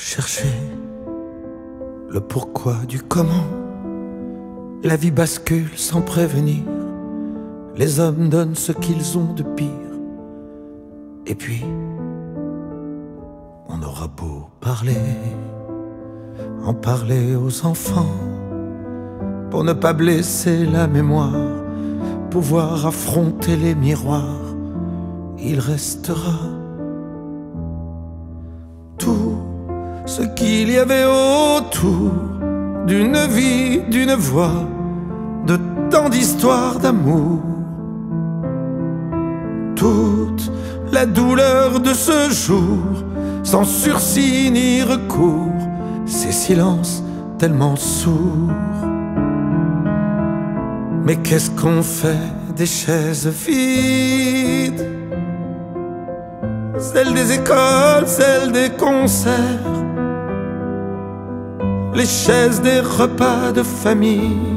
chercher le pourquoi du comment. La vie bascule sans prévenir. Les hommes donnent ce qu'ils ont de pire. Et puis, on aura beau parler, en parler aux enfants, pour ne pas blesser la mémoire, pouvoir affronter les miroirs, il restera tout ce qu'il y avait autour d'une vie, d'une voix, de tant d'histoires d'amour. Toute la douleur de ce jour, sans sursis ni recours, ces silences tellement sourds. Mais qu'est-ce qu'on fait des chaises vides? Celles des écoles, celles des concerts, les chaises des repas de famille,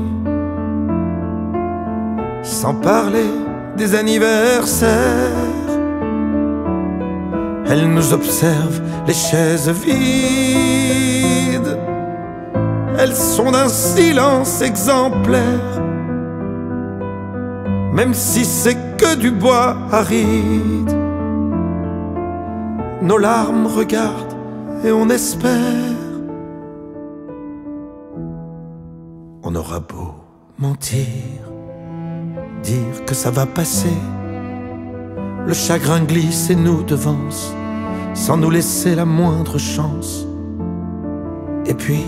sans parler des anniversaires. Elles nous observent, les chaises vides. Elles sont d'un silence exemplaire, même si c'est que du bois aride. Nos larmes regardent et on espère. On aura beau mentir, dire que ça va passer, le chagrin glisse et nous devance, sans nous laisser la moindre chance. Et puis,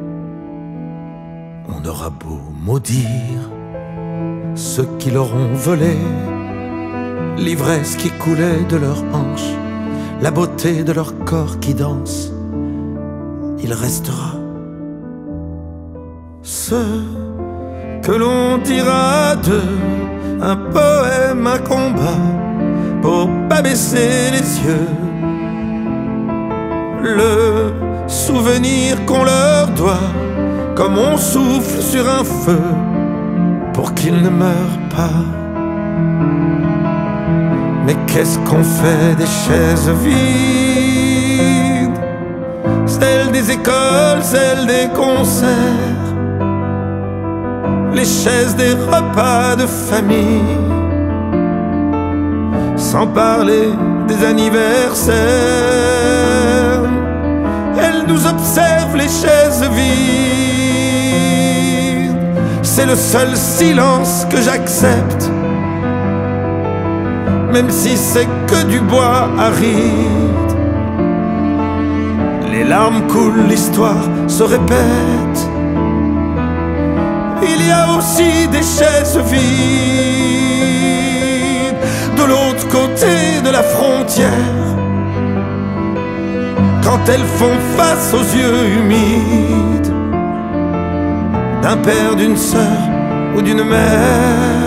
on aura beau maudire ceux qui leur ont volé l'ivresse qui coulait de leurs hanches, la beauté de leur corps qui danse, il restera ce que l'on dira d'eux, un poème, un combat, pour pas baisser les yeux. Le souvenir qu'on leur doit, comme on souffle sur un feu, pour qu'ils ne meurent pas. Mais qu'est-ce qu'on fait des chaises vides? Celles des écoles, celles des concerts, les chaises des repas de famille, sans parler des anniversaires. Elles nous observent, les chaises vides. C'est le seul silence que j'accepte, même si c'est que du bois aride. Les larmes coulent, l'histoire se répète. Il y a aussi des chaises vides de l'autre côté de la frontière, quand elles font face aux yeux humides d'un père, d'une sœur ou d'une mère.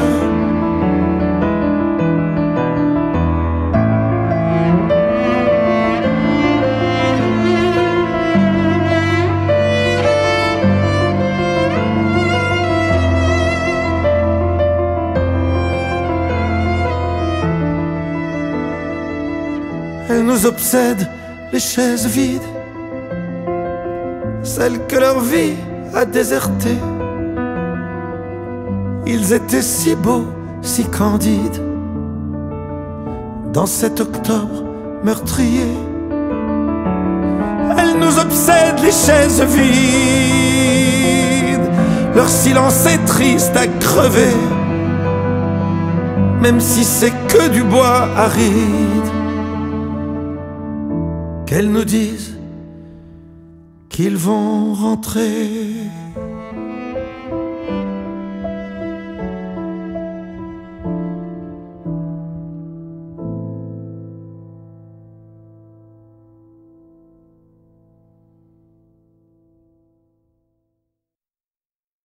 Elles nous obsèdent, les chaises vides, celles que leur vie a désertées. Ils étaient si beaux, si candides, dans cet octobre meurtrier. Elles nous obsèdent, les chaises vides, leur silence est triste à crever, même si c'est que du bois aride. Qu'elles nous disent qu'ils vont rentrer.